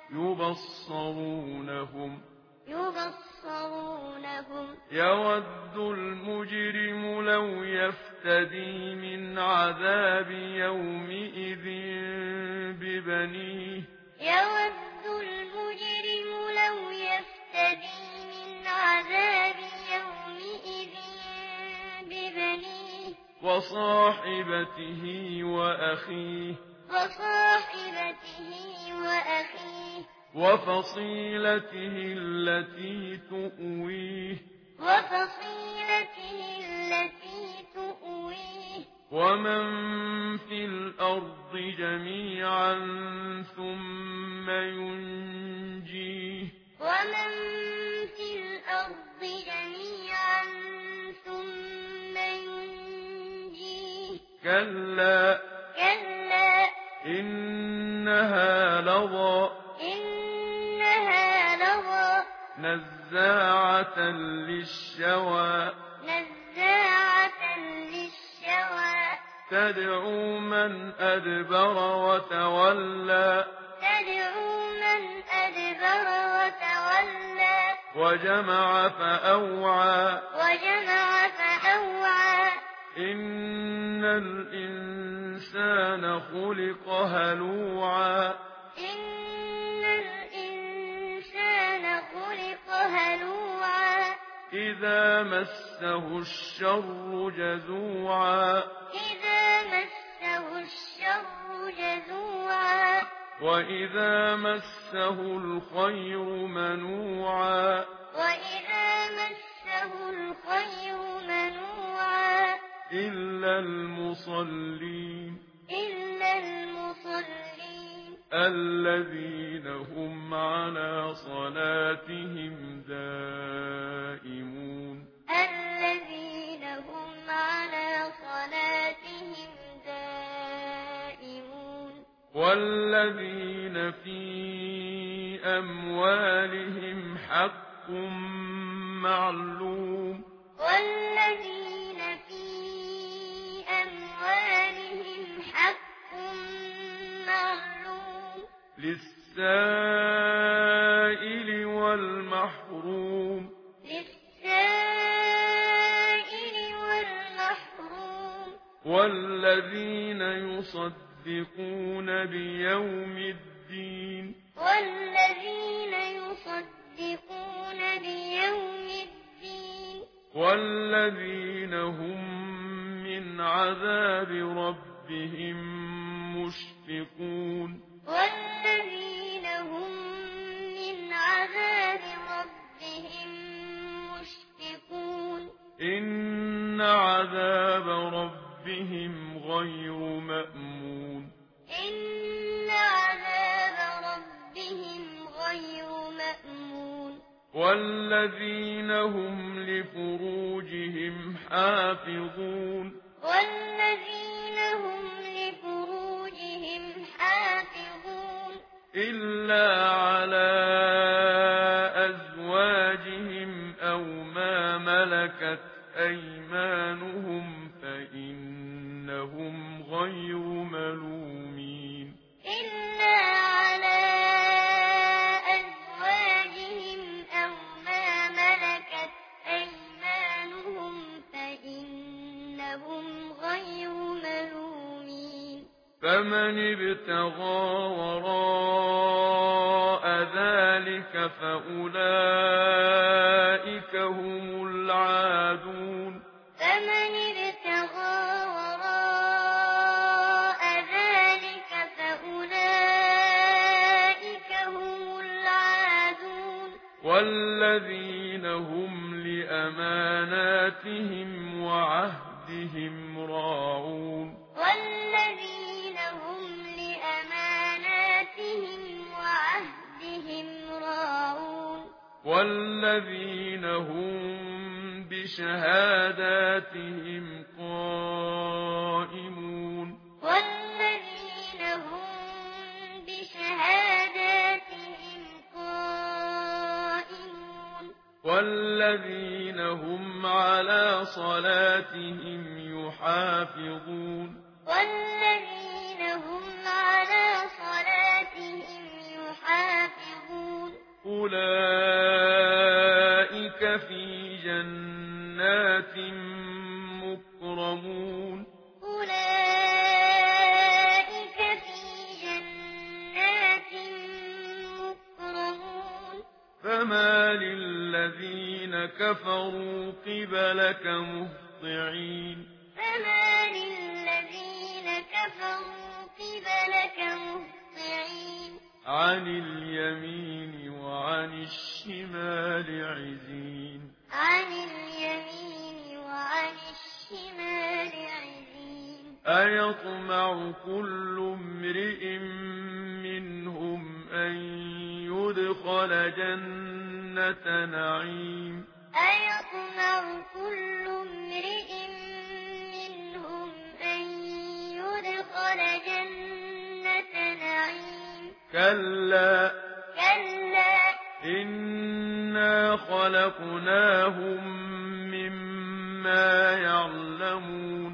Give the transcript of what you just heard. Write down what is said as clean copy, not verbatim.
يبصرونهم يبصرونهم يود المجرم لو يفتدي من عذاب يومئذ ببنيه يود المجرم لو يفتدي من عذاب يومئذ ببنيه وصاحبته وأخيه وفصيلته التي تؤويه ومن في الأرض جميعا ثم ينجيه كلا إنها لظى نزاعة للشوى تدعو من أدبر وتولى وجمع فأوعى إن الإنسان خلق هلوعا إذا مسه الشر جزوعا وإذا مسه الخير منوعا إلا المصلين الذين هم على صلاتهم دائمون والذين في أموالهم حق معلوم للسائل والمحروم والذين يصدقون بيوم الدين والذين هم من عذاب ربهم مشفقون إن عذاب ربهم غير مأمون والذين هم لفروجهم حافظون إلا على أزواجهم أو ما ملكت أيمانهم فإنهم غير ملومين فمن ابتغى وراء ذلك فأولئك هم العادون والذين هم لأماناتهم وعهدهم راعون والذين هم بشهاداتهم قائمون والذين هم على صلاتهم يحافظون والذين هم على صلاتهم يحافظون أولئك في جنات مكرمون أولئك في جنات مكرمون فما للذين كفروا قبلك مهطعين فما للذين كفروا قبلك مهطعين عن اليمين وعن الشمال عزين عن اليمين وعن الشمال عزين أيطمع كل امرئ منهم أن يدخل جنة نعيم أيطمع كل امرئ منهم أن يدخل جنة نعيم كلا كلا إنا خلقناهم مما يعلمون